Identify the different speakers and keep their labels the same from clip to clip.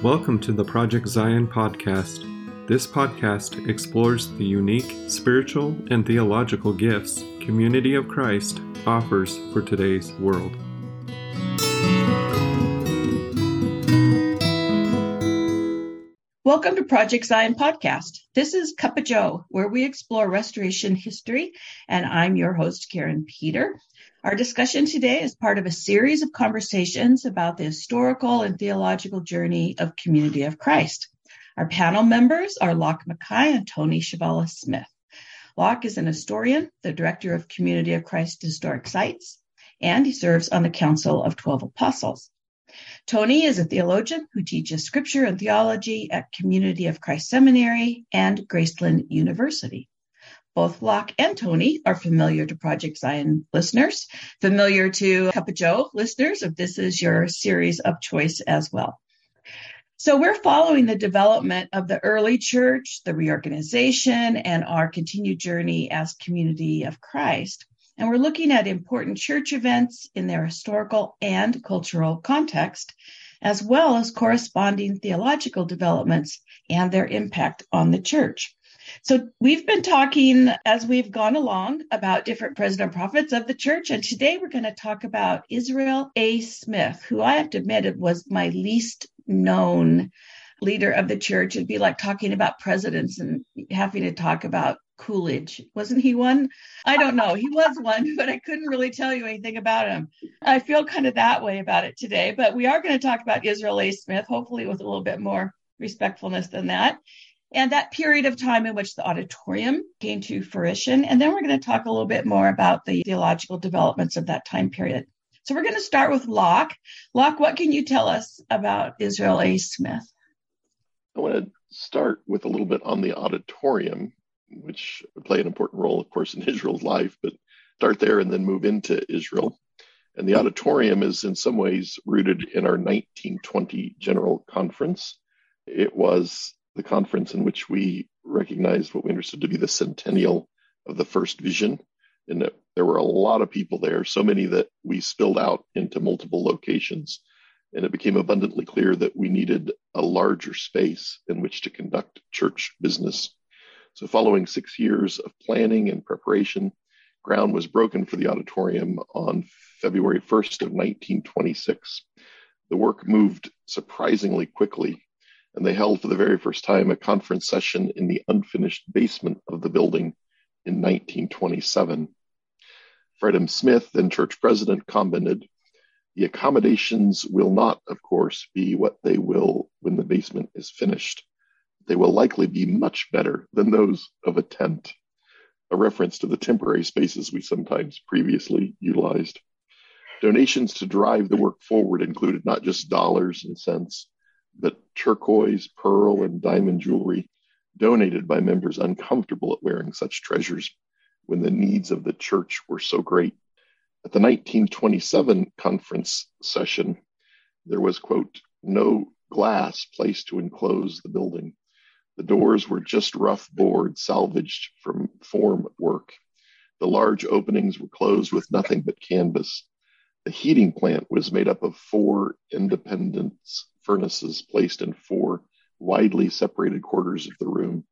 Speaker 1: Welcome to the Project Zion podcast. This podcast explores the unique spiritual and theological gifts Community of Christ offers for today's world.
Speaker 2: Welcome to Project Zion podcast. This is Cup of Joe, where we explore restoration history, and I'm your host, Karen Peter. Our discussion today is part of a series of conversations about the historical and theological journey of Community of Christ. Our panel members are Locke Mackay and Tony Chavala Smith. Locke is an historian, the director of Community of Christ Historic Sites, and he serves on the Council of 12 Apostles. Tony is a theologian who teaches scripture and theology at Community of Christ Seminary and Graceland University. Both Locke and Tony are familiar to Project Zion listeners, familiar to Cup of Joe listeners, if this is your series of choice as well. So we're following the development of the early church, the reorganization, and our continued journey as Community of Christ. And we're looking at important church events in their historical and cultural context, as well as corresponding theological developments and their impact on the church. So we've been talking as we've gone along about different president prophets of the church. And today we're going to talk about Israel A. Smith, who I have to admit was my least known leader of the church. It'd be like talking about presidents and having to talk about Coolidge. Wasn't he one? I don't know. He was one, but I couldn't really tell you anything about him. I feel kind of that way about it today, but we are going to talk about Israel A. Smith, hopefully with a little bit more respectfulness than that. And that period of time in which the auditorium came to fruition. And then we're going to talk a little bit more about the theological developments of that time period. So we're going to start with Locke. Locke, what can you tell us about Israel A. Smith?
Speaker 3: I want to start with a little bit on the auditorium, which play an important role, of course, in Israel's life, but start there and then move into Israel. And the auditorium is in some ways rooted in our 1920 General Conference. It was the conference in which we recognized what we understood to be the centennial of the first vision. And that there were a lot of people there, so many that we spilled out into multiple locations. And it became abundantly clear that we needed a larger space in which to conduct church business. So following 6 years of planning and preparation, ground was broken for the auditorium on February 1st of 1926. The work moved surprisingly quickly, and they held for the very first time a conference session in the unfinished basement of the building in 1927. Fred M. Smith, then church president, commented, "The accommodations will not, of course, be what they will when the basement is finished. They will likely be much better than those of a tent," a reference to the temporary spaces we sometimes previously utilized. Donations to drive the work forward included not just dollars and cents, but turquoise, pearl, and diamond jewelry donated by members uncomfortable at wearing such treasures when the needs of the church were so great. At the 1927 conference session, there was, quote, "no glass placed to enclose the building. The doors were just rough board salvaged from form work. The large openings were closed with nothing but canvas. The heating plant was made up of 4 independence furnaces placed in 4 widely separated quarters of the room.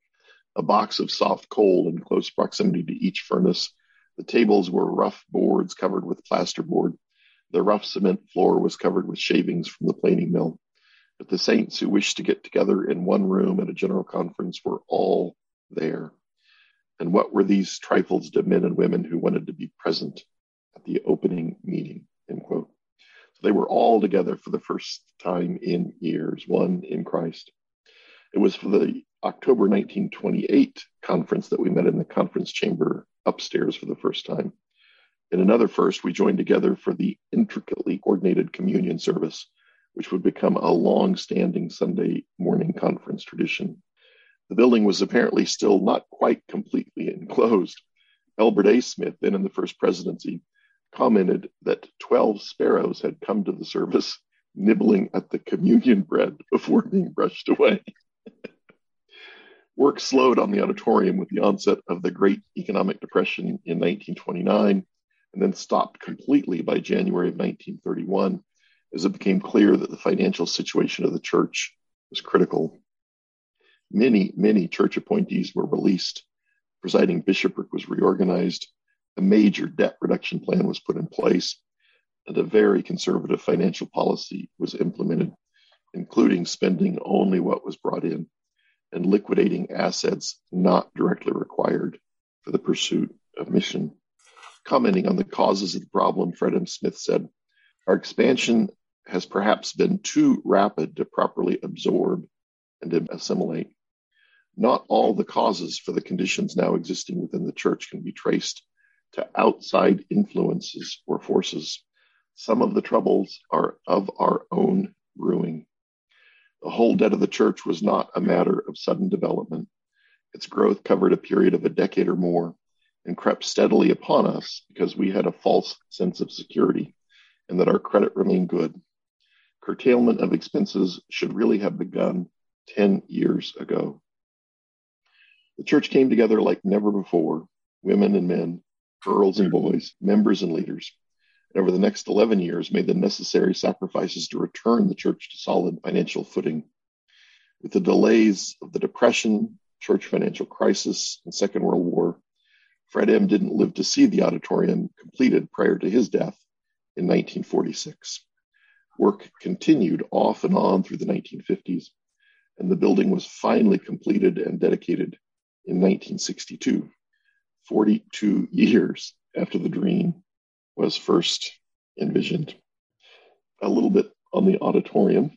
Speaker 3: A box of soft coal in close proximity to each furnace. The tables were rough boards covered with plasterboard. The rough cement floor was covered with shavings from the planing mill. But the saints who wished to get together in one room at a general conference were all there. And what were these trifles to men and women who wanted to be present at the opening meeting?" End quote. So they were all together for the first time in years, one in Christ. It was for the October 1928 conference that we met in the conference chamber upstairs for the first time. In another first, we joined together for the intricately coordinated communion service, which would become a long-standing Sunday morning conference tradition. The building was apparently still not quite completely enclosed. Elbert A. Smith, then in the first presidency, commented that 12 sparrows had come to the service, nibbling at the communion bread before being brushed away. Work slowed on the auditorium with the onset of the Great Economic Depression in 1929, and then stopped completely by January of 1931, as it became clear that the financial situation of the church was critical. Many church appointees were released. Presiding bishopric was reorganized. A major debt reduction plan was put in place, and a very conservative financial policy was implemented, including spending only what was brought in and liquidating assets not directly required for the pursuit of mission. Commenting on the causes of the problem, Fred M. Smith said, "Our expansion has perhaps been too rapid to properly absorb and assimilate. Not all the causes for the conditions now existing within the church can be traced to outside influences or forces. Some of the troubles are of our own brewing. The whole debt of the church was not a matter of sudden development. Its growth covered a period of a decade or more and crept steadily upon us because we had a false sense of security and that our credit remained good. Curtailment of expenses should really have begun 10 years ago. The church came together like never before, women and men, girls and boys, members and leaders, and over the next 11 years made the necessary sacrifices to return the church to solid financial footing. With the delays of the Depression, church financial crisis, and Second World War, Fred M. didn't live to see the auditorium completed prior to his death in 1946. Work continued off and on through the 1950s, and the building was finally completed and dedicated in 1962, 42 years after the dream was first envisioned. A little bit on the auditorium.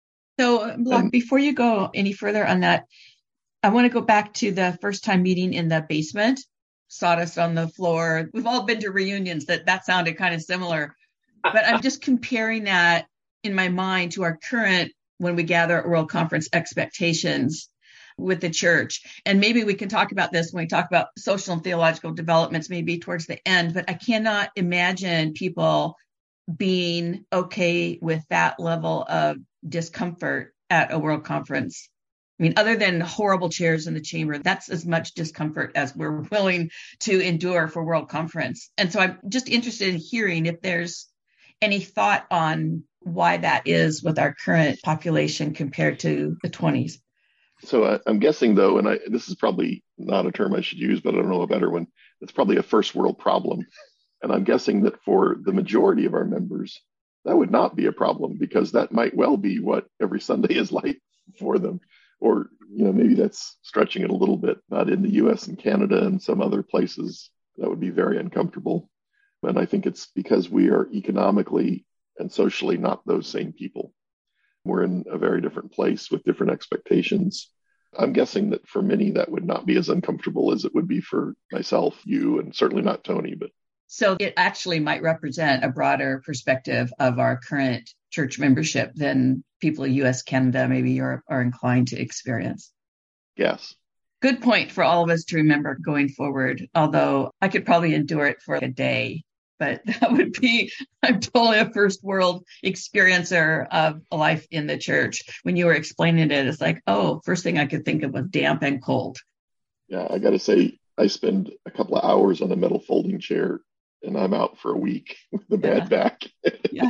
Speaker 2: So, Block, before you go any further on that, I want to go back to the first time meeting in the basement, sawdust on the floor. We've all been to reunions that sounded kind of similar, but I'm just comparing that in my mind to our current, when we gather at World Conference, expectations with the church. And maybe we can talk about this when we talk about social and theological developments, maybe towards the end, but I cannot imagine people being okay with that level of discomfort at a World Conference. I mean, other than horrible chairs in the chamber, that's as much discomfort as we're willing to endure for World Conference. And so I'm just interested in hearing if there's any thought on why that is with our current population compared to the 20s.
Speaker 3: So I'm guessing, though, and this is probably not a term I should use, but I don't know a better one. It's probably a first world problem. And I'm guessing that for the majority of our members, that would not be a problem, because that might well be what every Sunday is like for them. Or, maybe that's stretching it a little bit. But in the US and Canada and some other places, that would be very uncomfortable. And I think it's because we are economically and socially not those same people. We're in a very different place with different expectations. I'm guessing that for many, that would not be as uncomfortable as it would be for myself, you, and certainly not Tony. But
Speaker 2: so it actually might represent a broader perspective of our current church membership than people in US, Canada, maybe Europe are inclined to experience.
Speaker 3: Yes.
Speaker 2: Good point for all of us to remember going forward, although I could probably endure it for a day. But that would be, I'm totally a first world experiencer of life in the church. When you were explaining it, it's like, first thing I could think of was damp and cold.
Speaker 3: Yeah, I got to say, I spend a couple of hours on a metal folding chair and I'm out for a week with a bad back.
Speaker 2: Yeah.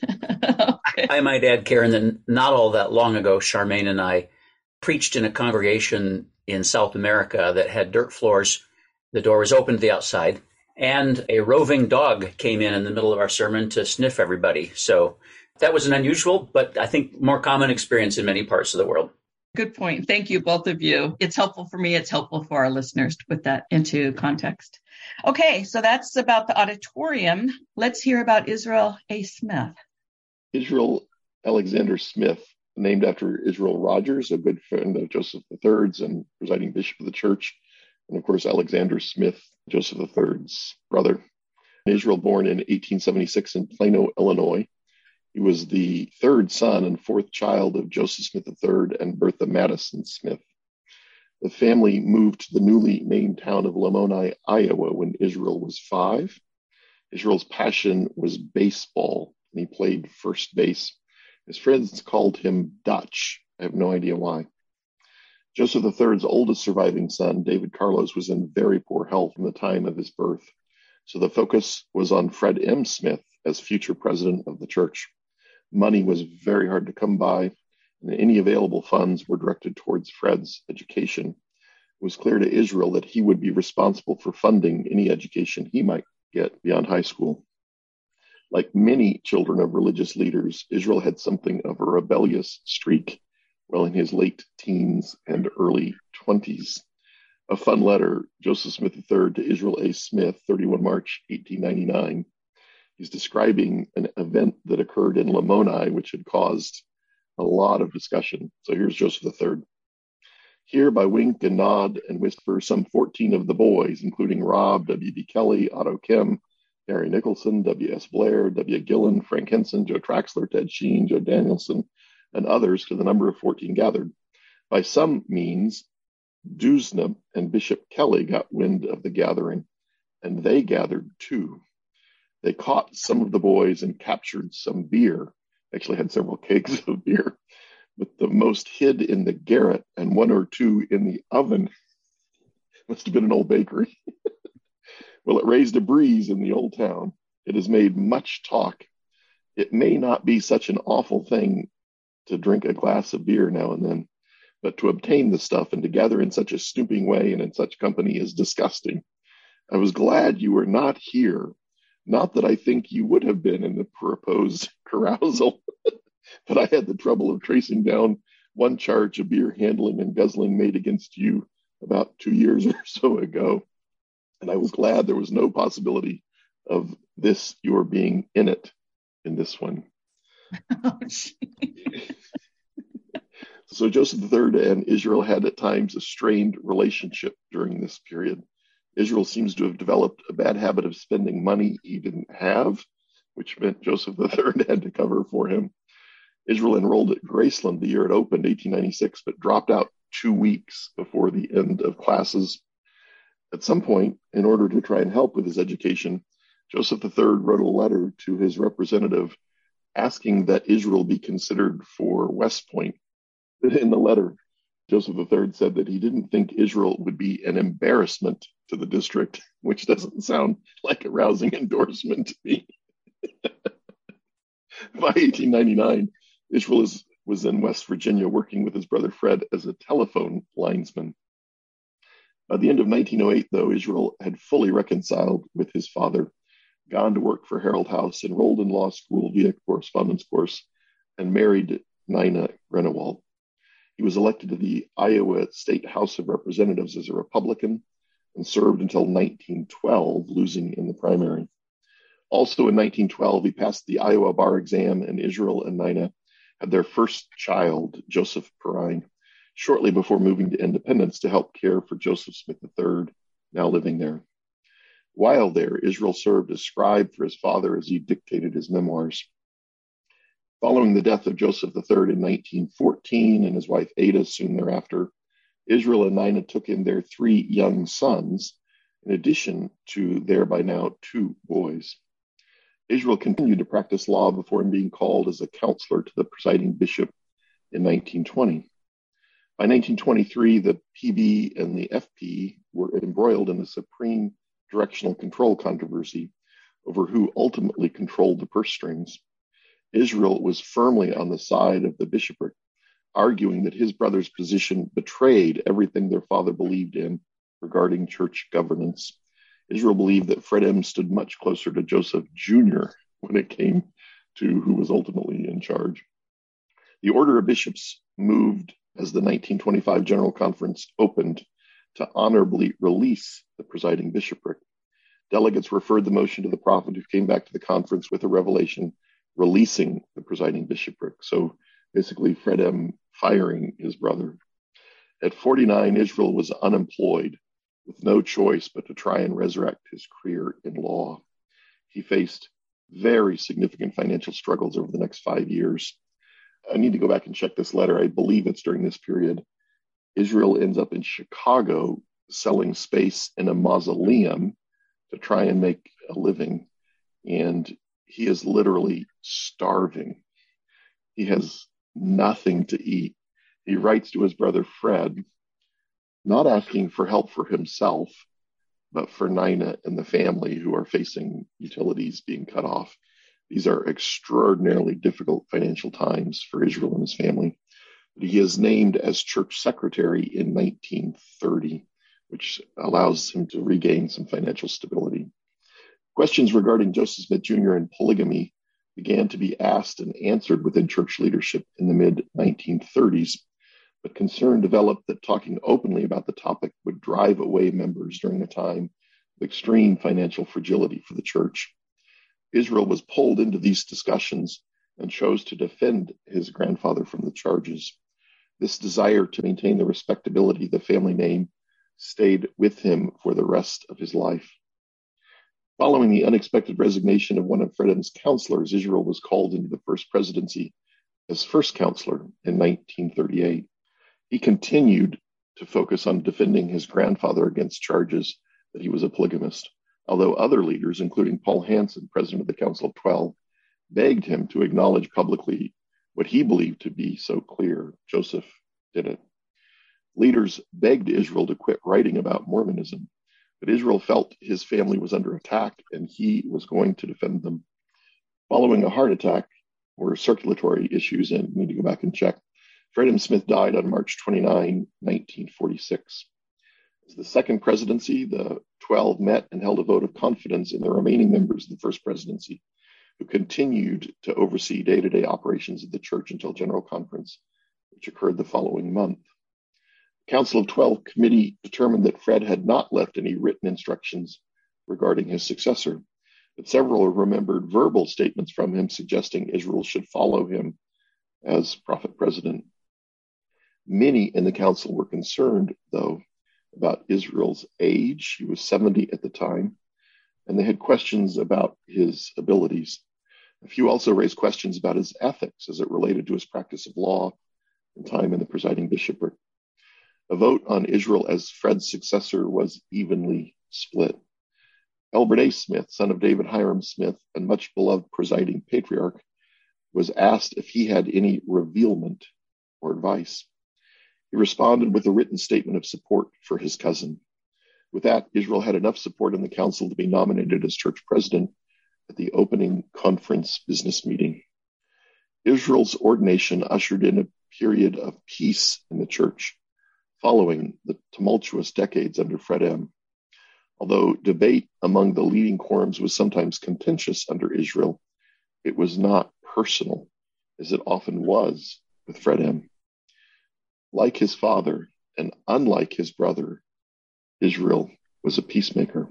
Speaker 2: Okay.
Speaker 4: I might add, Karen, that not all that long ago, Charmaine and I preached in a congregation in South America that had dirt floors. The door was open to the outside. And a roving dog came in the middle of our sermon to sniff everybody. So that was an unusual, but I think more common experience in many parts of the world.
Speaker 2: Good point. Thank you, both of you. It's helpful for me. It's helpful for our listeners to put that into context. Okay, so that's about the auditorium. Let's hear about Israel A. Smith.
Speaker 3: Israel Alexander Smith, named after Israel Rogers, a good friend of Joseph III's and presiding bishop of the church. And of course, Alexander Smith, Joseph III's brother. Israel, born in 1876 in Plano, Illinois. He was the third son and fourth child of Joseph Smith III and Bertha Madison Smith. The family moved to the newly named town of Lamoni, Iowa, when Israel was 5. Israel's passion was baseball, and he played first base. His friends called him Dutch. I have no idea why. Joseph III's oldest surviving son, David Carlos, was in very poor health from the time of his birth. So the focus was on Fred M. Smith as future president of the church. Money was very hard to come by, and any available funds were directed towards Fred's education. It was clear to Israel that he would be responsible for funding any education he might get beyond high school. Like many children of religious leaders, Israel had something of a rebellious streak while in his late teens and early 20s. A fun letter, Joseph Smith III to Israel A. Smith, 31 March 1899. He's describing an event that occurred in Lamoni, which had caused a lot of discussion. So here's Joseph III. Here, by wink and nod and whisper, some 14 of the boys, including Rob, W.B. Kelly, Otto Kim, Harry Nicholson, W.S. Blair, W. Gillen, Frank Henson, Joe Traxler, Ted Sheen, Joe Danielson, and others, to the number of 14 gathered. By some means, Dusna and Bishop Kelly got wind of the gathering, and they gathered too. They caught some of the boys and captured some beer. Actually had several kegs of beer, but the most hid in the garret and one or two in the oven. Must have been an old bakery. Well, it raised a breeze in the old town. It has made much talk. It may not be such an awful thing to drink a glass of beer now and then, but to obtain the stuff and to gather in such a snooping way and in such company is disgusting. I was glad you were not here. Not that I think you would have been in the proposed carousal, but I had the trouble of tracing down one charge of beer handling and guzzling made against you about 2 years or so ago. And I was glad there was no possibility of this, your being in it in this one. So Joseph III and Israel had at times a strained relationship during this period. Israel seems to have developed a bad habit of spending money he didn't have, which meant Joseph III had to cover for him. Israel enrolled at Graceland the year it opened, 1896, but dropped out 2 weeks before the end of classes. At some point, in order to try and help with his education, Joseph III wrote a letter to his representative asking that Israel be considered for West Point. In the letter, Joseph III said that he didn't think Israel would be an embarrassment to the district, which doesn't sound like a rousing endorsement to me. By 1899, Israel was in West Virginia working with his brother Fred as a telephone linesman. By the end of 1908, though, Israel had fully reconciled with his father, gone to work for Harold House, enrolled in law school via correspondence course, and married Nina Grunewald. He was elected to the Iowa State House of Representatives as a Republican and served until 1912, losing in the primary. Also in 1912, he passed the Iowa bar exam, and Israel and Nina had their first child, Joseph Perrine, shortly before moving to Independence to help care for Joseph Smith III, now living there. While there, Israel served as scribe for his father as he dictated his memoirs. Following the death of Joseph III in 1914 and his wife Ada soon thereafter, Israel and Nina took in their 3 young sons, in addition to their by now 2 boys. Israel continued to practice law before being called as a counselor to the presiding bishop in 1920. By 1923, the PB and the FP were embroiled in a supreme directional control controversy over who ultimately controlled the purse strings. Israel was firmly on the side of the bishopric, arguing that his brother's position betrayed everything their father believed in regarding church governance. Israel believed that Fred M. stood much closer to Joseph Jr. when it came to who was ultimately in charge. The order of bishops moved as the 1925 General Conference opened to honorably release the presiding bishopric. Delegates referred the motion to the prophet, who came back to the conference with a revelation releasing the presiding bishopric. So basically, Fred M. firing his brother. At 49, Israel was unemployed, with no choice but to try and resurrect his career in law. He faced very significant financial struggles over the next 5 years. I need to go back and check this letter. I believe it's during this period. Israel ends up in Chicago selling space in a mausoleum to try and make a living. And he is literally starving. He has nothing to eat. He writes to his brother Fred, not asking for help for himself, but for Nina and the family who are facing utilities being cut off. These are extraordinarily difficult financial times for Israel and his family. But he is named as church secretary in 1930, which allows him to regain some financial stability. Questions regarding Joseph Smith Jr. and polygamy began to be asked and answered within church leadership in the mid-1930s, but concern developed that talking openly about the topic would drive away members during a time of extreme financial fragility for the church. Israel was pulled into these discussions and chose to defend his grandfather from the charges. This desire to maintain the respectability of the family name stayed with him for the rest of his life. Following the unexpected resignation of one of Fred M's counselors, Israel was called into the first presidency as first counselor in 1938. He continued to focus on defending his grandfather against charges that he was a polygamist, although other leaders, including Paul Hansen, president of the Council of 12, begged him to acknowledge publicly what he believed to be so clear. Joseph did it. Leaders begged Israel to quit writing about Mormonism, but Israel felt his family was under attack and he was going to defend them. Following a heart attack or circulatory issues, and need to go back and check, Fred M. Smith died on March 29, 1946. As the second presidency, the 12 met and held a vote of confidence in the remaining members of the first presidency, who continued to oversee day-to-day operations of the church until General Conference, which occurred the following month. The Council of 12 committee determined that Fred had not left any written instructions regarding his successor, but several remembered verbal statements from him suggesting Israel should follow him as prophet president. Many in the council were concerned, though, about Israel's age. He was 70 at the time, and they had questions about his abilities. A few also raised questions about his ethics as it related to his practice of law and time in the presiding bishopric. A vote on Israel as Fred's successor was evenly split. Elbert A. Smith, son of David Hiram Smith and much beloved presiding patriarch, was asked if he had any revealment or advice. He responded with a written statement of support for his cousin. With that, Israel had enough support in the council to be nominated as church president at the opening conference business meeting. Israel's ordination ushered in a period of peace in the church following the tumultuous decades under Fred M. Although debate among the leading quorums was sometimes contentious under Israel, it was not personal, as it often was with Fred M. Like his father, and unlike his brother, Israel was a peacemaker.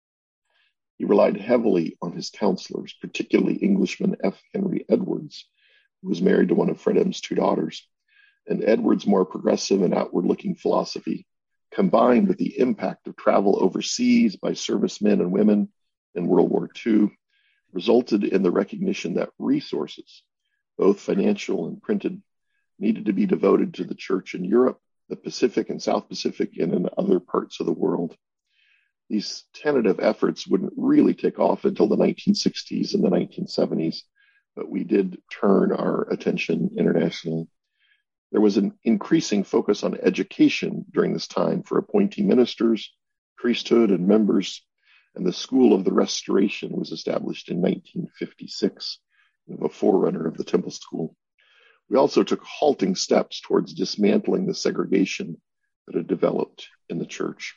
Speaker 3: He relied heavily on his counselors, particularly Englishman F. Henry Edwards, who was married to one of Fred M.'s two daughters, and Edwards' more progressive and outward-looking philosophy, combined with the impact of travel overseas by servicemen and women in World War II, resulted in the recognition that resources, both financial and printed, needed to be devoted to the church in Europe, the Pacific and South Pacific, and in other parts of the world. These tentative efforts wouldn't really take off until the 1960s and the 1970s, but we did turn our attention internationally. There was an increasing focus on education during this time for appointing ministers, priesthood, and members, and the School of the Restoration was established in 1956, a forerunner of the Temple School. We also took halting steps towards dismantling the segregation that had developed in the church.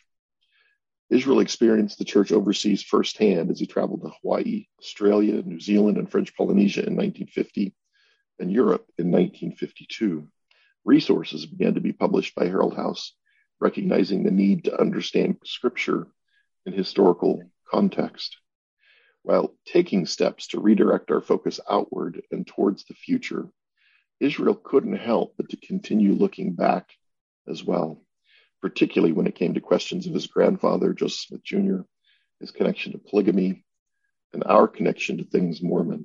Speaker 3: Israel experienced the church overseas firsthand as he traveled to Hawaii, Australia, New Zealand, and French Polynesia in 1950, and Europe in 1952. Resources began to be published by Herald House, recognizing the need to understand Scripture in historical context. While taking steps to redirect our focus outward and towards the future, Israel couldn't help but to continue looking back as well, particularly when it came to questions of his grandfather, Joseph Smith Jr., his connection to polygamy, and our connection to things Mormon.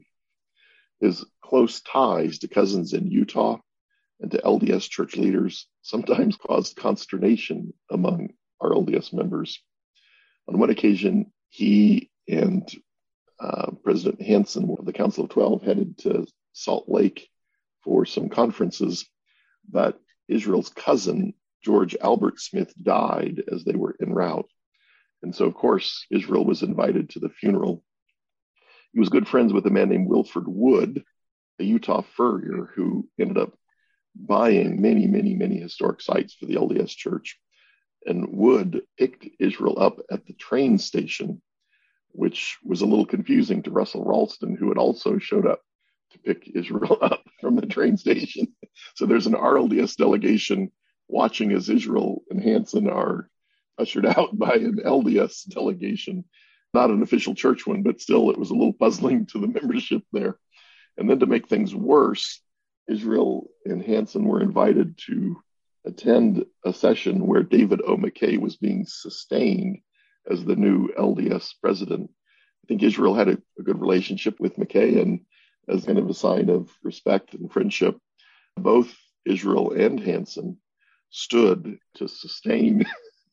Speaker 3: His close ties to cousins in Utah and to LDS church leaders sometimes caused consternation among our LDS members. On one occasion, he and President Hansen of the Council of 12 headed to Salt Lake for some conferences, but Israel's cousin, George Albert Smith, died as they were en route. And so, of course, Israel was invited to the funeral. He was good friends with a man named Wilford Wood, a Utah furrier who ended up buying many, many, many historic sites for the LDS Church. And Wood picked Israel up at the train station, which was a little confusing to Russell Ralston, who had also showed up to pick Israel up from the train station. So there's an RLDS delegation watching as Israel and Hansen are ushered out by an LDS delegation, not an official church one, but still it was a little puzzling to the membership there. And then to make things worse, Israel and Hansen were invited to attend a session where David O. McKay was being sustained as the new LDS president. I think Israel had a good relationship with McKay, and as kind of a sign of respect and friendship, both Israel and Hansen stood to sustain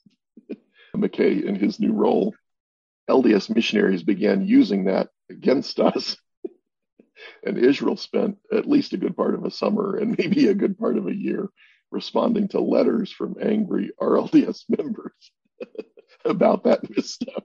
Speaker 3: McKay in his new role. LDS missionaries began using that against us. And Israel spent at least a good part of a summer and maybe a good part of a year responding to letters from angry RLDS members about that misstep.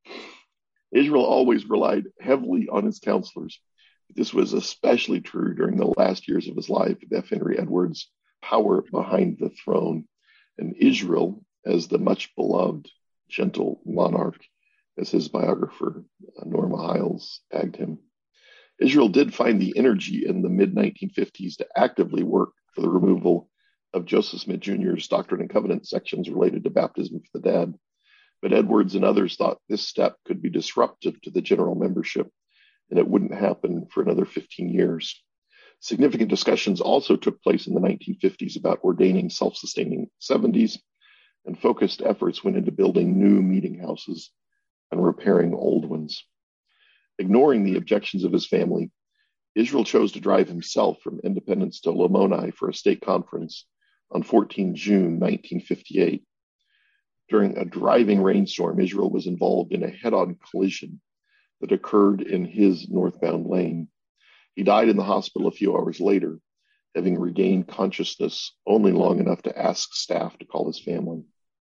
Speaker 3: Israel always relied heavily on his counselors. This was especially true during the last years of his life with F. Henry Edwards' power behind the throne, and Israel as the much beloved, gentle monarch, as his biographer, Norma Hiles, tagged him. Israel did find the energy in the mid-1950s to actively work for the removal of Joseph Smith Jr.'s Doctrine and Covenants sections related to baptism for the dead. But Edwards and others thought this step could be disruptive to the general membership, and it wouldn't happen for another 15 years. Significant discussions also took place in the 1950s about ordaining self-sustaining 70s, and focused efforts went into building new meeting houses and repairing old ones. Ignoring the objections of his family, Israel chose to drive himself from Independence to Lamoni for a state conference on 14 June 1958. During a driving rainstorm, Israel was involved in a head-on collision that occurred in his northbound lane. He died in the hospital a few hours later, having regained consciousness only long enough to ask staff to call his family.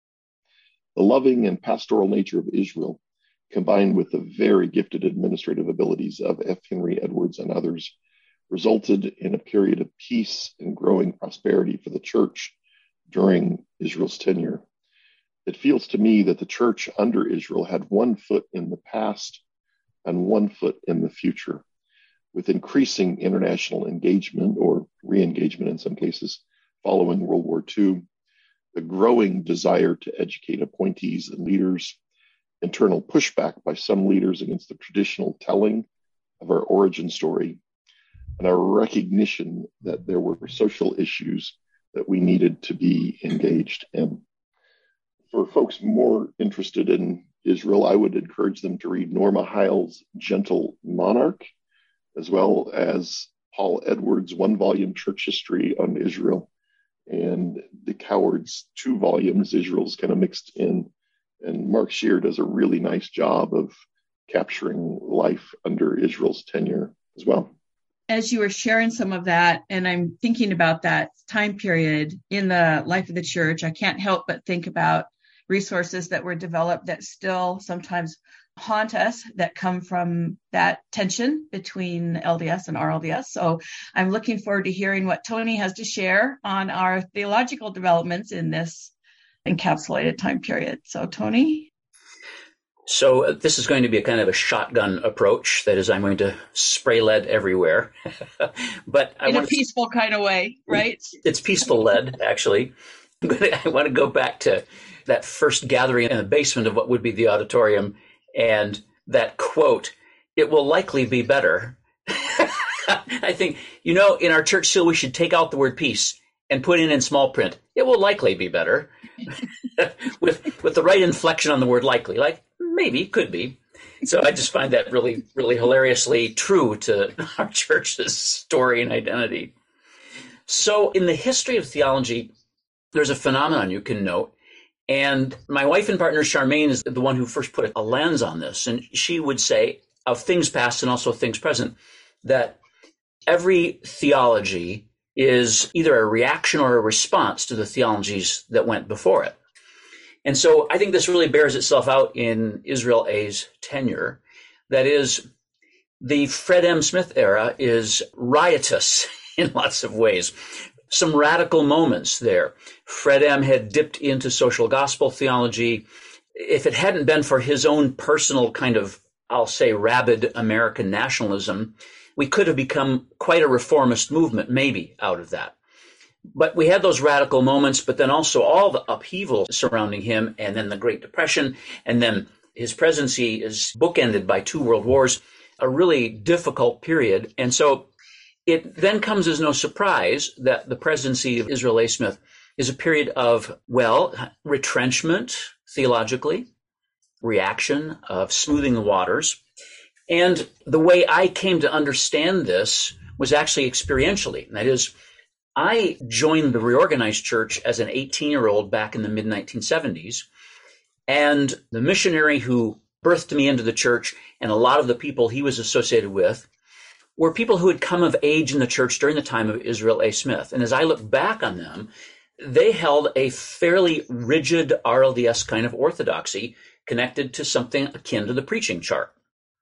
Speaker 3: The loving and pastoral nature of Israel, combined with the very gifted administrative abilities of F. Henry Edwards and others, resulted in a period of peace and growing prosperity for the church during Israel's tenure. It feels to me that the church under Israel had one foot in the past and one foot in the future, with increasing international engagement or re-engagement in some cases following World War II, the growing desire to educate appointees and leaders, internal pushback by some leaders against the traditional telling of our origin story, and our recognition that there were social issues that we needed to be engaged in. For folks more interested in Israel, I would encourage them to read Norma Hiles' Gentle Monarch, as well as Paul Edwards' one-volume church history on Israel, and De Coward's 2 volumes, Israel's kind of mixed in. And Mark Scheer does a really nice job of capturing life under Israel's tenure as well.
Speaker 2: As you were sharing some of that, and I'm thinking about that time period in the life of the church, I can't help but think about resources that were developed that still sometimes haunt us, that come from that tension between LDS and RLDS. So I'm looking forward to hearing what Tony has to share on our theological developments in this encapsulated time period. So Tony?
Speaker 4: So this is going to be a kind of a shotgun approach. That is, I'm going to spray lead everywhere. But
Speaker 2: in a peaceful kind of way, right?
Speaker 4: It's peaceful lead, actually. But I want to go back to that first gathering in the basement of what would be the auditorium, and that quote, "It will likely be better." I think, in our church still we should take out the word peace and put in small print, "It will likely be better," with the right inflection on the word likely, like maybe, could be. So I just find that really, really hilariously true to our church's story and identity. So in the history of theology, there's a phenomenon you can note. And my wife and partner, Charmaine, is the one who first put a lens on this. And she would say, of things past and also things present, that every theology is either a reaction or a response to the theologies that went before it. And so I think this really bears itself out in Israel A's tenure. That is, the Fred M. Smith era is riotous in lots of ways. Some radical moments there. Fred M. had dipped into social gospel theology. If it hadn't been for his own personal kind of, I'll say, rabid American nationalism, we could have become quite a reformist movement, maybe, out of that. But we had those radical moments, but then also all the upheaval surrounding him, and then the Great Depression, and then his presidency is bookended by 2 world wars, a really difficult period. And so it then comes as no surprise that the presidency of Israel A. Smith is a period of, well, retrenchment theologically, reaction, of smoothing the waters. And the way I came to understand this was actually experientially. And that is, I joined the Reorganized Church as an 18-year-old back in the mid-1970s. And the missionary who birthed me into the church and a lot of the people he was associated with were people who had come of age in the church during the time of Israel A. Smith. And as I look back on them, they held a fairly rigid RLDS kind of orthodoxy connected to something akin to the preaching chart.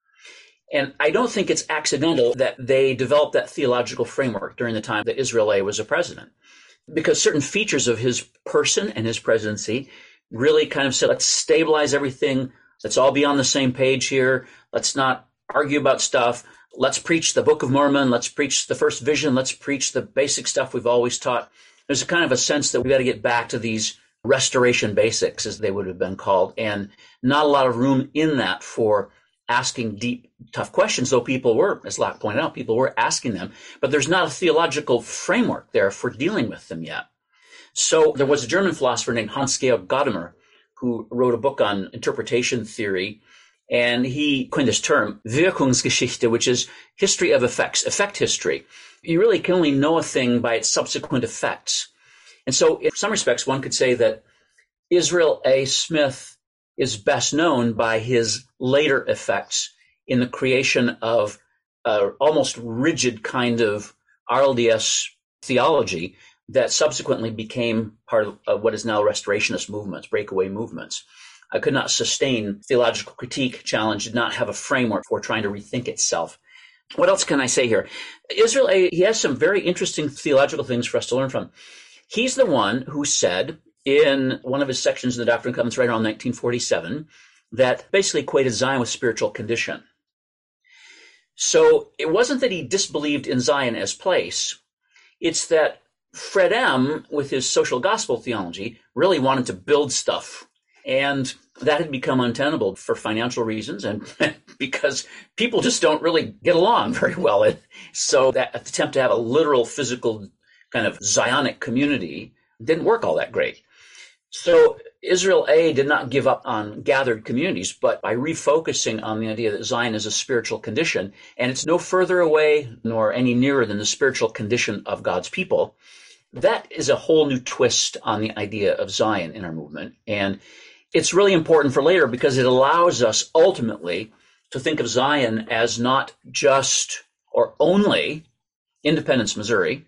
Speaker 4: And I don't think it's accidental that they developed that theological framework during the time that Israel A. was a president, because certain features of his person and his presidency really kind of said, let's stabilize everything. Let's all be on the same page here. Let's not argue about stuff. Let's preach the Book of Mormon. Let's preach the first vision. Let's preach the basic stuff we've always taught. There's a kind of a sense that we got to get back to these restoration basics, as they would have been called, and not a lot of room in that for asking deep, tough questions, though people were, as Locke pointed out, people were asking them, but there's not a theological framework there for dealing with them yet. So there was a German philosopher named Hans-Georg Gadamer who wrote a book on interpretation theory, and he coined this term, Wirkungsgeschichte, which is history of effects, effect history. You really can only know a thing by its subsequent effects. And so in some respects, one could say that Israel A. Smith is best known by his later effects in the creation of an almost rigid kind of RLDS theology that subsequently became part of what is now restorationist movements, breakaway movements. I could not sustain theological critique challenge, did not have a framework for trying to rethink itself. What else can I say here? Israel A., he has some very interesting theological things for us to learn from. He's the one who said in one of his sections in the Doctrine and Covenants right around 1947 that basically equated Zion with spiritual condition. So it wasn't that he disbelieved in Zion as place. It's that Fred M., with his social gospel theology, really wanted to build stuff. And that had become untenable for financial reasons and because people just don't really get along very well. And so that attempt to have a literal physical kind of Zionic community didn't work all that great. So Israel A. did not give up on gathered communities, but by refocusing on the idea that Zion is a spiritual condition, and it's no further away nor any nearer than the spiritual condition of God's people, that is a whole new twist on the idea of Zion in our movement. And it's really important for later because it allows us ultimately to think of Zion as not just or only Independence, Missouri.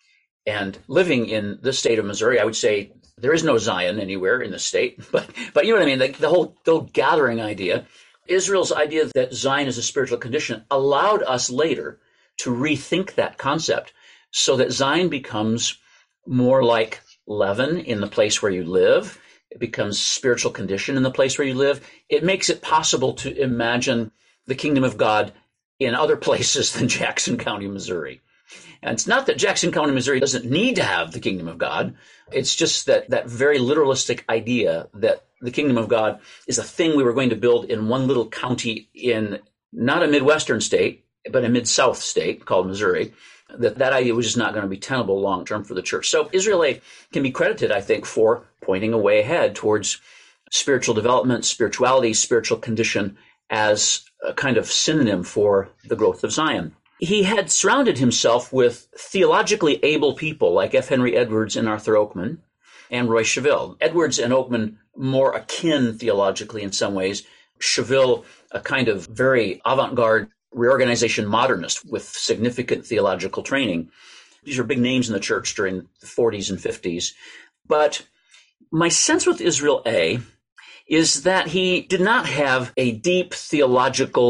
Speaker 4: And living in the state of Missouri, I would say there is no Zion anywhere in the state, but you know what I mean? The whole gathering idea, Israel's idea that Zion is a spiritual condition allowed us later to rethink that concept so that Zion becomes more like leaven in the place where you live. It becomes spiritual condition in the place where you live. It makes it possible to imagine the kingdom of God in other places than Jackson County, Missouri. And it's not that Jackson County, Missouri doesn't need to have the kingdom of God. It's just that very literalistic idea that the kingdom of God is a thing we were going to build in one little county in not a Midwestern state, but a Mid-South state called Missouri. That idea was just not going to be tenable long term for the church. So Israel A. can be credited, I think, for pointing a way ahead towards spiritual development, spirituality, spiritual condition as a kind of synonym for the growth of Zion. He had surrounded himself with theologically able people like F. Henry Edwards and Arthur Oakman and Roy Cheville. Edwards and Oakman more akin theologically in some ways. Cheville, a kind of very avant-garde reorganization modernist with significant theological training. These are big names in the church during the 40s and 50s. But my sense with Israel A. is that he did not have a deep theological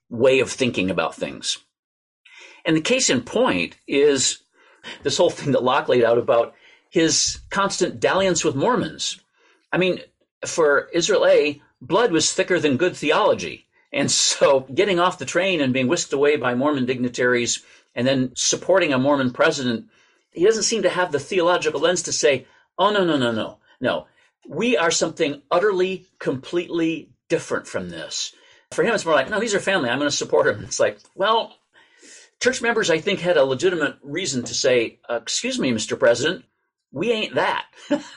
Speaker 4: way of thinking about things. And the case in point is this whole thing that Locke laid out about his constant dalliance with Mormons. I mean, for Israel A., blood was thicker than good theology. And so getting off the train and being whisked away by Mormon dignitaries and then supporting a Mormon president, he doesn't seem to have the theological lens to say, oh, no. We are something utterly, completely different from this. For him, it's more like, no, these are family. I'm going to support them. It's like, well, church members, I think, had a legitimate reason to say, excuse me, Mr. President, we ain't that.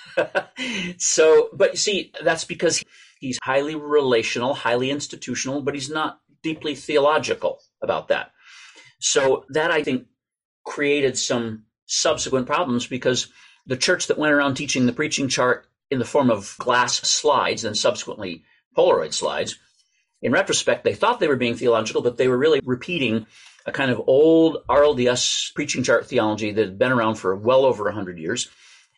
Speaker 4: But you see, that's because he's highly relational, highly institutional, but he's not deeply theological about that. So that, I think, created some subsequent problems because the church that went around teaching the preaching chart in the form of glass slides and subsequently Polaroid slides, in retrospect, they thought they were being theological, but they were really repeating a kind of old RLDS preaching chart theology that had been around for well over 100 years.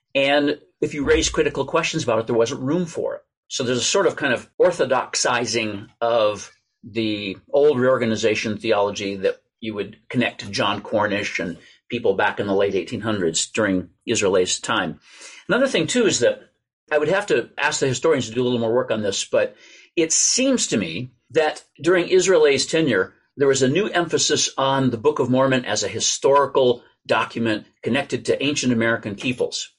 Speaker 4: And if you raise critical questions about it, there wasn't room for it. So there's a sort of kind of orthodoxizing of the old reorganization theology that you would connect to John Cornish and people back in the late 1800s during Israel A's time. Another thing, too, is that I would have to ask the historians to do a little more work on this, but it seems to me that during Israel A's tenure, there was a new emphasis on the Book of Mormon as a historical document connected to ancient American peoples.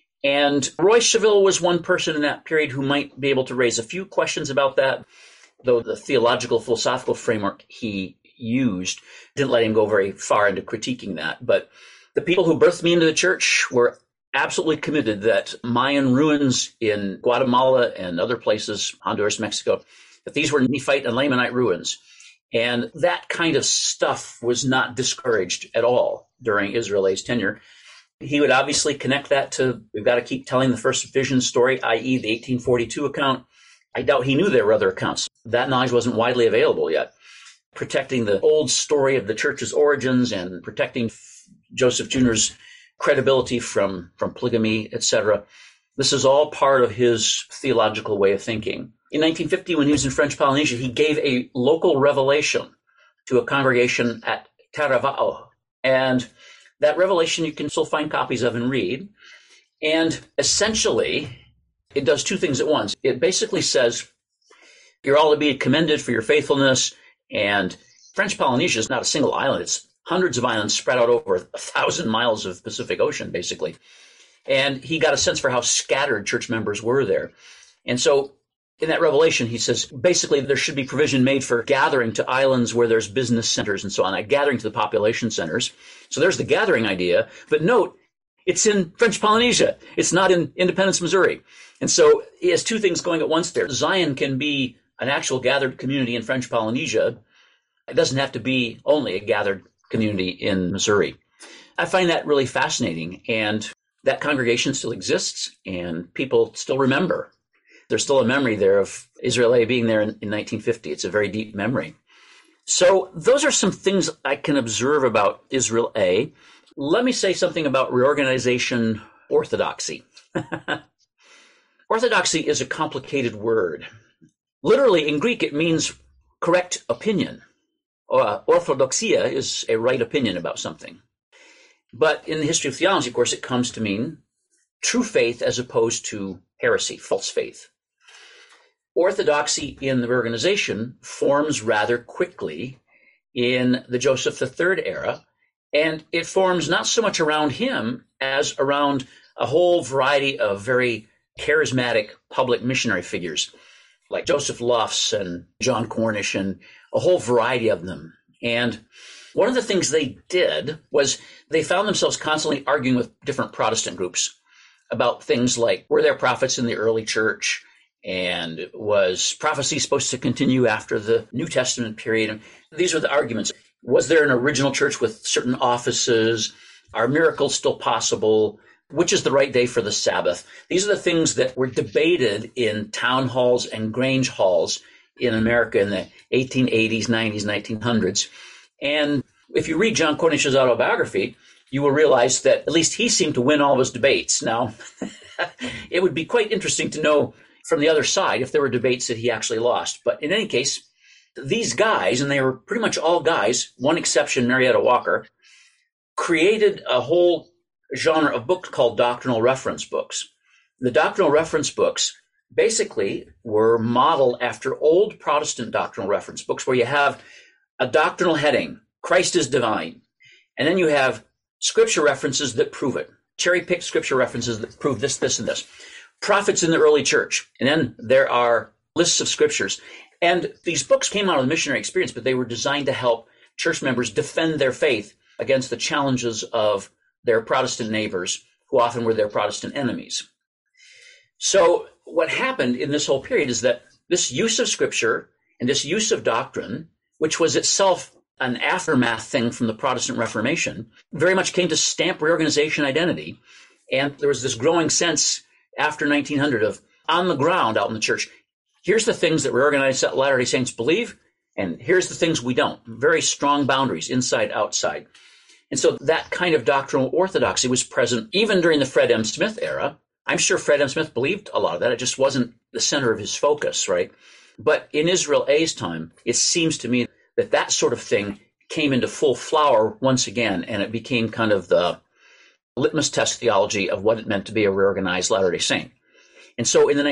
Speaker 4: And Roy Cheville was one person in that period who might be able to raise a few questions about that, though the theological, philosophical framework he used didn't let him go very far into critiquing that. But the people who birthed me into the church were absolutely committed that Mayan ruins in Guatemala and other places, Honduras, Mexico, that these were Nephite and Lamanite ruins. And that kind of stuff was not discouraged at all during Israel A's tenure. He would obviously connect that to, we've got to keep telling the first vision story, i.e. the 1842 account. I doubt he knew there were other accounts. That knowledge wasn't widely available yet. Protecting the old story of the church's origins and protecting Joseph Jr.'s credibility from polygamy, etc. This is all part of his theological way of thinking. In 1950, when he was in French Polynesia, he gave a local revelation to a congregation at Taravao. And that revelation you can still find copies of and read. And essentially, it does two things at once. It basically says, you're all to be commended for your faithfulness. And French Polynesia is not a single island. It's hundreds of islands spread out over 1,000 miles of Pacific Ocean, basically. And he got a sense for how scattered church members were there. And so in that revelation, he says, basically, there should be provision made for gathering to islands where there's business centers and so on, like gathering to the population centers. So there's the gathering idea. But note, it's in French Polynesia. It's not in Independence, Missouri. And so he has two things going at once there. Zion can be an actual gathered community in French Polynesia. It doesn't have to be only a gathered community in Missouri. I find that really fascinating. And that congregation still exists and people still remember. There's still a memory there of Israel A being there in 1950. It's a very deep memory. So those are some things I can observe about Israel A. Let me say something about reorganization orthodoxy. Orthodoxy is a complicated word. Literally, in Greek, it means correct opinion. Orthodoxia is a right opinion about something. But in the history of theology, of course, it comes to mean true faith as opposed to heresy, false faith. Orthodoxy in the reorganization forms rather quickly in the Joseph III era, and it forms not so much around him as around a whole variety of very charismatic public missionary figures like Joseph Luffs and John Cornish and a whole variety of them. And one of the things they did was they found themselves constantly arguing with different Protestant groups about things like, were there prophets in the early church? And was prophecy supposed to continue after the New Testament period? And these were the arguments. Was there an original church with certain offices? Are miracles still possible? Which is the right day for the Sabbath? These are the things that were debated in town halls and grange halls in America in the 1880s, 90s, 1900s. And if you read John Cornish's autobiography, you will realize that at least he seemed to win all of his debates. Now, it would be quite interesting to know from the other side if there were debates that he actually lost. But in any case, These guys, and they were pretty much all guys, one exception, Marietta Walker, created a whole genre of books called doctrinal reference books. The doctrinal reference books basically were modeled after old Protestant doctrinal reference books where you have a doctrinal heading, Christ is divine, and then you have scripture references that prove it, cherry-picked scripture references that prove this, this, and this. Prophets in the early church, and then there are lists of scriptures. And these books came out of the missionary experience, but they were designed to help church members defend their faith against the challenges of their Protestant neighbors, who often were their Protestant enemies. So what happened in this whole period is that this use of scripture and this use of doctrine, which was itself an aftermath thing from the Protestant Reformation, very much came to stamp reorganization identity. And there was this growing sense after 1900 of on the ground out in the church, here's the things that reorganized Latter-day Saints believe, and here's the things we don't. Very strong boundaries, inside, outside. And so that kind of doctrinal orthodoxy was present even during the Fred M. Smith era. I'm sure Fred M. Smith believed a lot of that. It just wasn't the center of his focus, right? But in Israel A's time, it seems to me that that sort of thing came into full flower once again, and it became kind of the litmus test theology of what it meant to be a reorganized Latter-day Saint. And so in the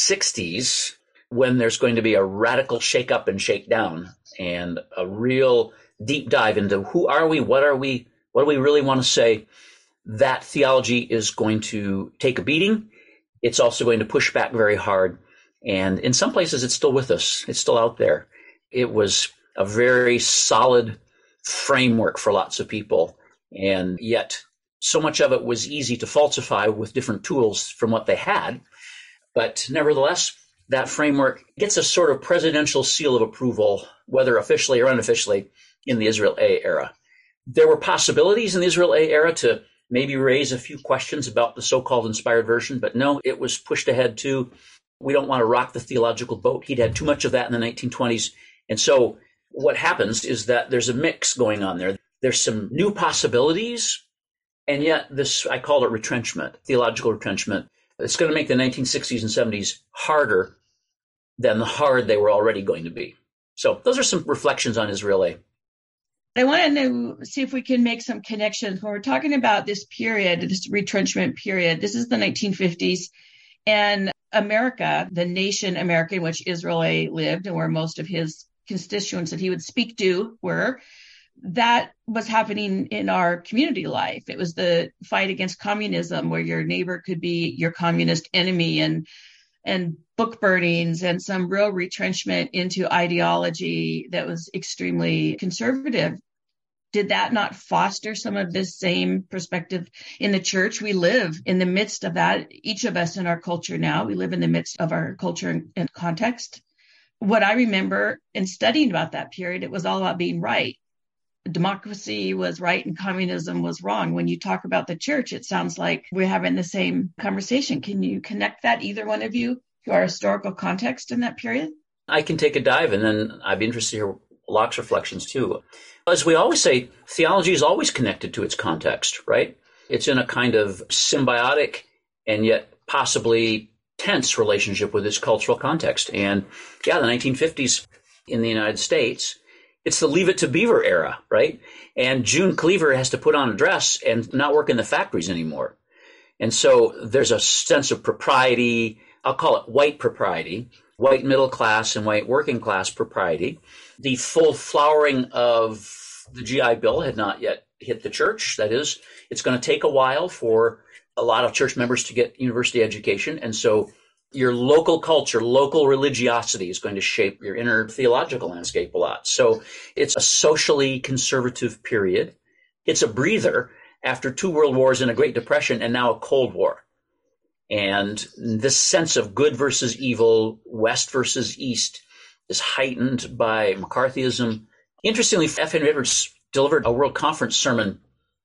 Speaker 4: 1960s, when there's going to be a radical shake up and shake down and a real deep dive into who are we, what do we really want to say, that theology is going to take a beating. It's also going to push back very hard. And in some places, it's still with us. It's still out there. It was a very solid framework for lots of people. And yet so much of it was easy to falsify with different tools from what they had. But nevertheless, that framework gets a sort of presidential seal of approval, whether officially or unofficially, in the Israel A era. There were possibilities in the Israel A era to maybe raise a few questions about the so-called inspired version, but no, it was pushed ahead too. We don't want to rock the theological boat. He'd had too much of that in the 1920s. And so what happens is that there's a mix going on there. There's some new possibilities, and yet this, I call it retrenchment, theological retrenchment. It's going to make the 1960s and 70s harder than the hard they were already going to be. So those are some reflections on Israel A.
Speaker 2: I want to see if we can make some connections. When we're talking about this period, this retrenchment period, this is the 1950s, and America, the nation America in which Israel A lived and where most of his constituents that he would speak to were, that was happening in our community life. It was the fight against communism, where your neighbor could be your communist enemy, and book burnings and some real retrenchment into ideology that was extremely conservative. Did that not foster some of this same perspective in the church? We live in the midst of that. Each of us in our culture now, we live in the midst of our culture and context. What I remember in studying about that period, it was all about being right. Democracy was right and communism was wrong. When you talk about the church, it sounds like we're having the same conversation. Can you connect that, either one of you, to our historical context in that period?
Speaker 4: I can take a dive, and then I'd be interested to hear Locke's reflections too. As we always say, theology is always connected to its context, right? It's in a kind of symbiotic and yet possibly tense relationship with its cultural context. And yeah, the 1950s in the United States, it's the Leave It to Beaver era, right? And June Cleaver has to put on a dress and not work in the factories anymore. And so there's a sense of propriety. I'll call it white propriety, white middle class and white working class propriety. The full flowering of the GI Bill had not yet hit the church. That is, it's going to take a while for a lot of church members to get university education. And so your local culture, local religiosity is going to shape your inner theological landscape a lot. So it's a socially conservative period. It's a breather after 2 world wars and a Great Depression and now a Cold War. And this sense of good versus evil, West versus East, is heightened by McCarthyism. Interestingly, F. Henry Edwards delivered a World Conference sermon,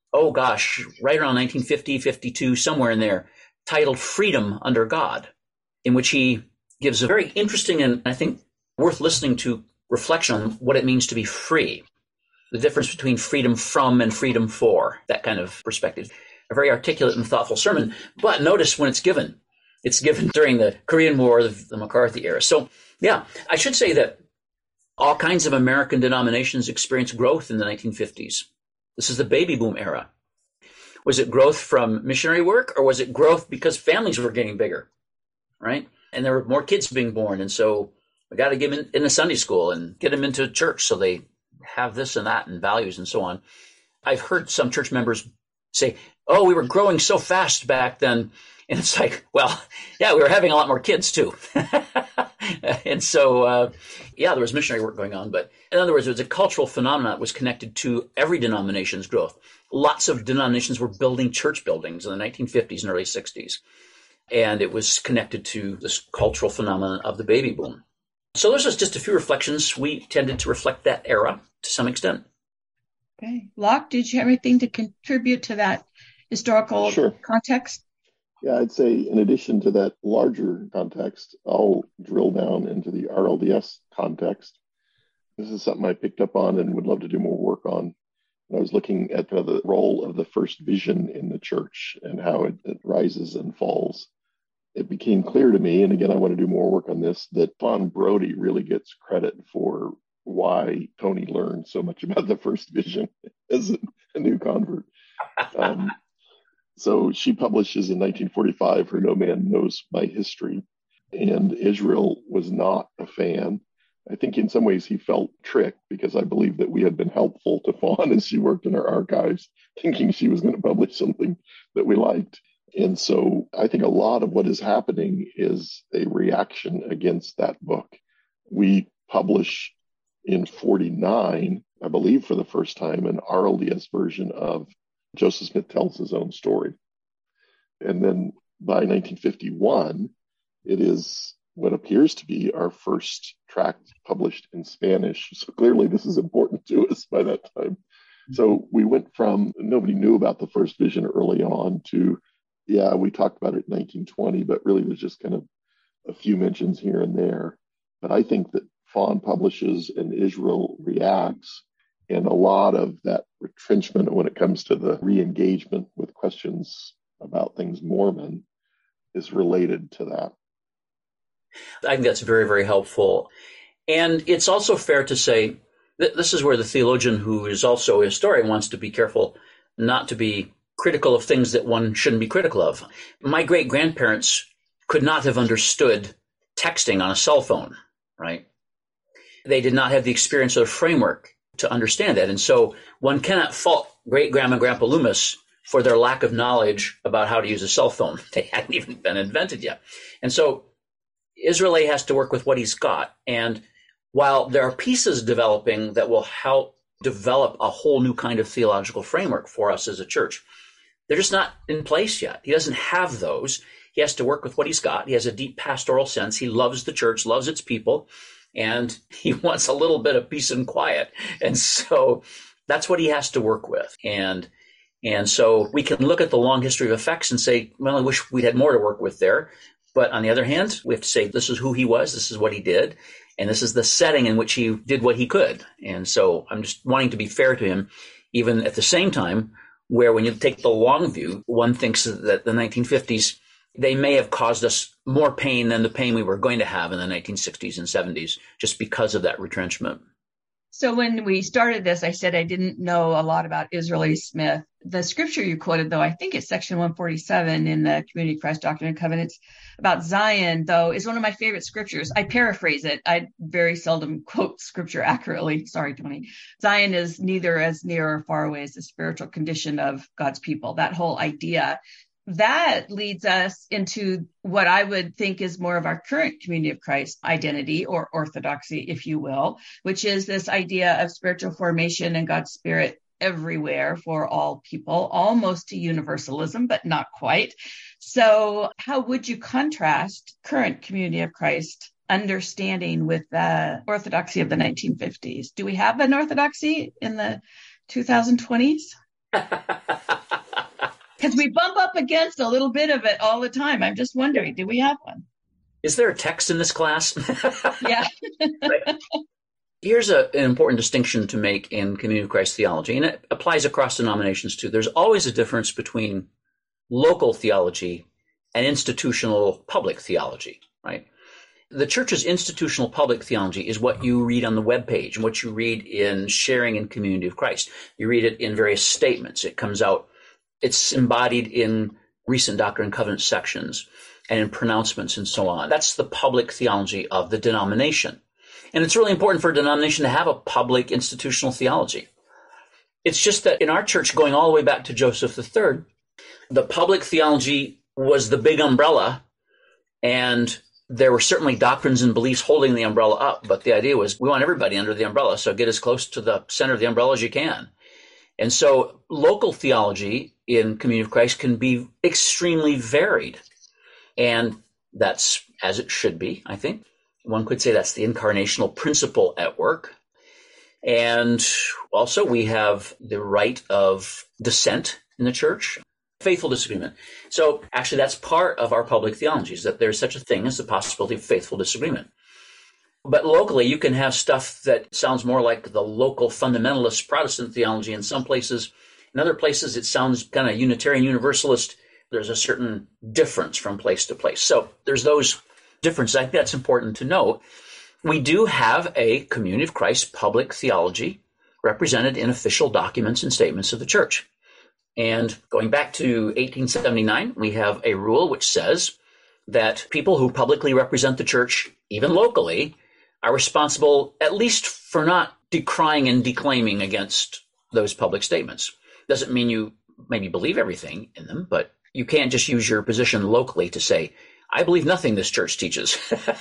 Speaker 4: right around 1950, 52, somewhere in there, titled Freedom Under God, in which he gives a very interesting and I think worth listening to reflection on what it means to be free, the difference between freedom from and freedom for, that kind of perspective. A very articulate and thoughtful sermon, but notice when it's given during the Korean War, the McCarthy era. So yeah, I should say that All kinds of American denominations experienced growth in the 1950s. This is the baby boom era. Was it growth from missionary work, or was it growth because families were getting bigger, right? And there were more kids being born. And so we got to get them in the Sunday school and get them into church so they have this and that and values and so on. I've heard some church members say, oh, we were growing so fast back then. And it's like, well, yeah, we were having a lot more kids too. And so, yeah, there was missionary work going on. But in other words, it was a cultural phenomenon that was connected to every denomination's growth. Lots of denominations were building church buildings in the 1950s and early 60s. And it was connected to this cultural phenomenon of the baby boom. So those are just a few reflections. We tended to reflect that era to some extent.
Speaker 2: Okay. Locke, did you have anything to contribute to that historical context?
Speaker 3: Yeah, I'd say in addition to that larger context, I'll drill down into the RLDS context. This is something I picked up on and would love to do more work on. I was looking at the role of the first vision in the church and how it rises and falls. It became clear to me, and again, I want to do more work on this, that Fawn Brodie really gets credit for why Tony learned so much about the first vision as a new convert. So she publishes in 1945 her No Man Knows My History, and Israel was not a fan. I think in some ways he felt tricked because I believe that we had been helpful to Fawn as she worked in our archives, thinking she was going to publish something that we liked. And so I think a lot of what is happening is a reaction against that book. We publish in 49, I believe for the first time, an RLDS version of Joseph Smith Tells His Own Story. And then by 1951, it is what appears to be our first tract published in Spanish. So clearly this is important to us by that time. So we went from nobody knew about the first vision early on to, yeah, we talked about it in 1920, but really there's just kind of a few mentions here and there. But I think that Fawn publishes and Israel reacts, and a lot of that retrenchment when it comes to the re-engagement with questions about things Mormon is related to that.
Speaker 4: I think that's very, very helpful. And it's also fair to say that this is where the theologian who is also a historian wants to be careful not to be critical of things that one shouldn't be critical of. My great-grandparents could not have understood texting on a cell phone, right? They did not have the experience or the framework to understand that. And so one cannot fault great-grandma and grandpa Loomis for their lack of knowledge about how to use a cell phone. They hadn't even been invented yet. And so Israel has to work with what he's got. And while there are pieces developing that will help develop a whole new kind of theological framework for us as a church, they're just not in place yet. He doesn't have those. He has to work with what he's got. He has a deep pastoral sense. He loves the church, loves its people, and he wants a little bit of peace and quiet. And so that's what he has to work with. And so we can look at the long history of effects and say, well, I wish we had more to work with there. But on the other hand, we have to say, this is who he was, this is what he did, and this is the setting in which he did what he could. And so I'm just wanting to be fair to him, even at the same time, where when you take the long view, one thinks that the 1950s, they may have caused us more pain than the pain we were going to have in the 1960s and 70s, just because of that retrenchment.
Speaker 2: So when we started this, I said I didn't know a lot about Israel A. Smith. The scripture you quoted, though, I think it's section 147 in the Community of Christ Doctrine and Covenants about Zion, though, is one of my favorite scriptures. I paraphrase it. I very seldom quote scripture accurately. Sorry, Tony. Zion is neither as near or far away as the spiritual condition of God's people. That whole idea. That leads us into what I would think is more of our current Community of Christ identity or orthodoxy, if you will, which is this idea of spiritual formation and God's Spirit everywhere for all people, almost to universalism, but not quite. So how would you contrast current Community of Christ understanding with the orthodoxy of the 1950s? Do we have an orthodoxy in the 2020s? Because we bump up against a little bit of it all the time. I'm just wondering, do we have one?
Speaker 4: Is there a text in this class?
Speaker 2: Yeah.
Speaker 4: Right. Here's an important distinction to make in Community of Christ theology, and it applies across denominations too. There's always a difference between local theology and institutional public theology, right? The church's institutional public theology is what you read on the webpage and what you read in Sharing in Community of Christ. You read it in various statements. It comes out, it's embodied in recent Doctrine and Covenants sections and in pronouncements and so on. That's the public theology of the denomination. And it's really important for a denomination to have a public institutional theology. It's just that in our church, going all the way back to Joseph III, the public theology was the big umbrella, and there were certainly doctrines and beliefs holding the umbrella up, but the idea was we want everybody under the umbrella, so get as close to the center of the umbrella as you can. And so local theology in Community of Christ can be extremely varied, and that's as it should be, I think. One could say that's the incarnational principle at work. And also we have the right of dissent in the church, faithful disagreement. So actually that's part of our public theology, is that there's such a thing as the possibility of faithful disagreement. But locally, you can have stuff that sounds more like the local fundamentalist Protestant theology in some places. In other places, it sounds kind of Unitarian Universalist. There's a certain difference from place to place. So there's those differences. I think that's important to note. We do have a Community of Christ public theology represented in official documents and statements of the church. And going back to 1879, we have a rule which says that people who publicly represent the church, even locally, are responsible at least for not decrying and declaiming against those public statements. Doesn't mean you maybe believe everything in them, but you can't just use your position locally to say, I believe nothing this church teaches,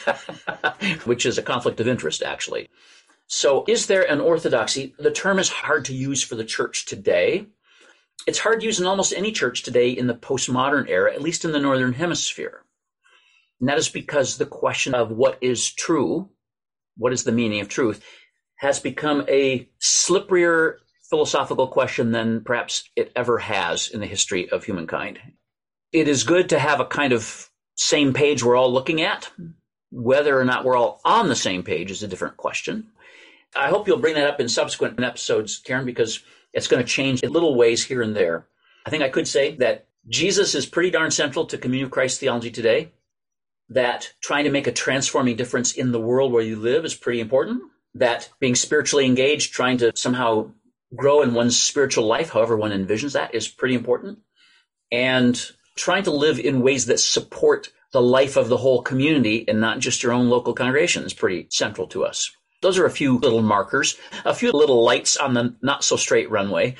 Speaker 4: which is a conflict of interest, actually. So is there an orthodoxy? The term is hard to use for the church today. It's hard to use in almost any church today in the postmodern era, at least in the Northern Hemisphere. And that is because the question of what is true, what is the meaning of truth, has become a slipperier philosophical question than perhaps it ever has in the history of humankind. It is good to have a kind of same page we're all looking at. Whether or not we're all on the same page is a different question. I hope you'll bring that up in subsequent episodes, Karen, because it's going to change in little ways here and there. I think I could say that Jesus is pretty darn central to Community of Christ theology today, that trying to make a transforming difference in the world where you live is pretty important, that being spiritually engaged, trying to somehow grow in one's spiritual life, however one envisions that, is pretty important, and trying to live in ways that support the life of the whole community and not just your own local congregation is pretty central to us. Those are a few little markers, a few little lights on the not so straight runway.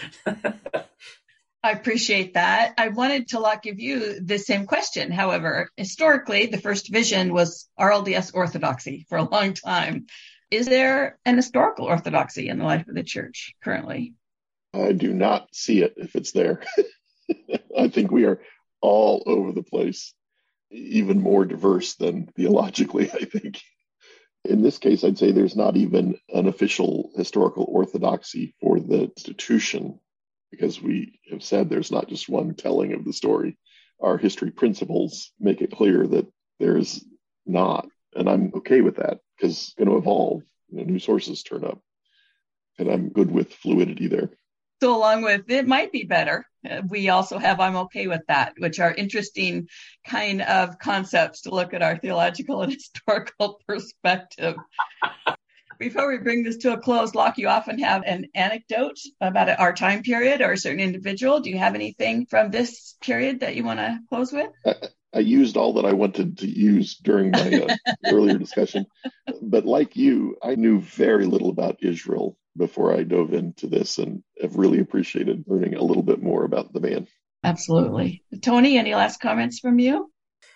Speaker 2: I appreciate that. I wanted to give you the same question. However, historically, the first vision was RLDS orthodoxy for a long time. Is there an historical orthodoxy in the life of the church currently?
Speaker 3: I do not see it if it's there. I think we are all over the place, even more diverse than theologically, I think. In this case, I'd say there's not even an official historical orthodoxy for the institution, because we have said there's not just one telling of the story. Our history principles make it clear that there's not. And I'm okay with that, because it's going to evolve. New sources turn up. And I'm good with fluidity there.
Speaker 2: So along with it might be better, we also have I'm okay with that, which are interesting kind of concepts to look at our theological and historical perspective. Before we bring this to a close, Locke, you often have an anecdote about our time period or a certain individual. Do you have anything from this period that you want to close with?
Speaker 3: I used all that I wanted to use during my earlier discussion. But like you, I knew very little about Israel before I dove into this, and have really appreciated learning a little bit more about the man.
Speaker 2: Absolutely. Tony, any last comments from you?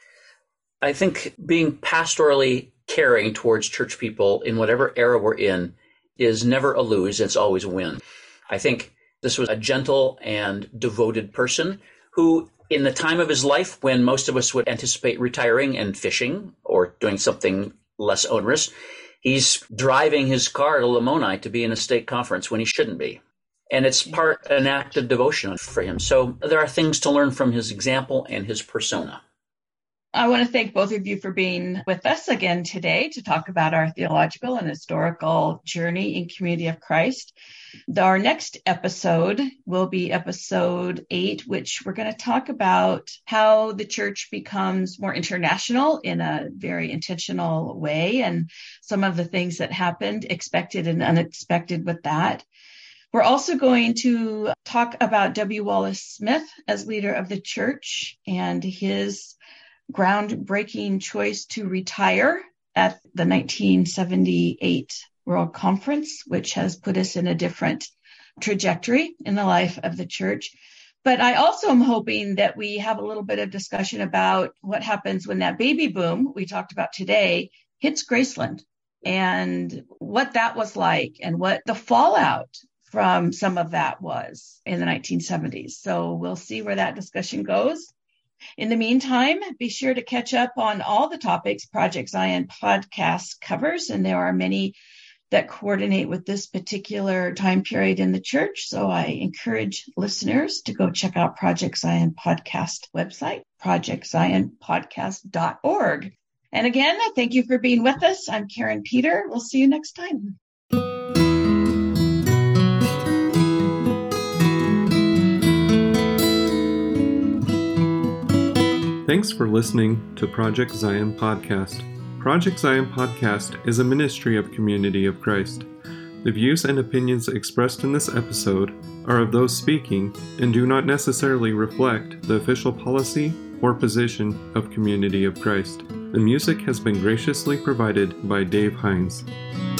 Speaker 4: I think being pastorally caring towards church people in whatever era we're in is never a lose. It's always a win. I think this was a gentle and devoted person who, in the time of his life when most of us would anticipate retiring and fishing or doing something less onerous, he's driving his car to Lamoni to be in a stake conference when he shouldn't be. And it's an act of devotion for him. So there are things to learn from his example and his persona.
Speaker 2: I want to thank both of you for being with us again today to talk about our theological and historical journey in Community of Christ. Our next episode will be episode 8, which we're going to talk about how the church becomes more international in a very intentional way and some of the things that happened, expected and unexpected with that. We're also going to talk about W. Wallace Smith as leader of the church and his groundbreaking choice to retire at the 1978 World Conference, which has put us in a different trajectory in the life of the church. But I also am hoping that we have a little bit of discussion about what happens when that baby boom we talked about today hits Graceland and what that was like and what the fallout from some of that was in the 1970s. So we'll see where that discussion goes. In the meantime, be sure to catch up on all the topics Project Zion podcast covers, and there are many that coordinate with this particular time period in the church. So I encourage listeners to go check out Project Zion podcast website, projectzionpodcast.org. And again, thank you for being with us. I'm Karen Peter. We'll see you next time.
Speaker 1: Thanks for listening to Project Zion Podcast. Project Zion Podcast is a ministry of Community of Christ. The views and opinions expressed in this episode are of those speaking and do not necessarily reflect the official policy or position of Community of Christ. The music has been graciously provided by Dave Hines.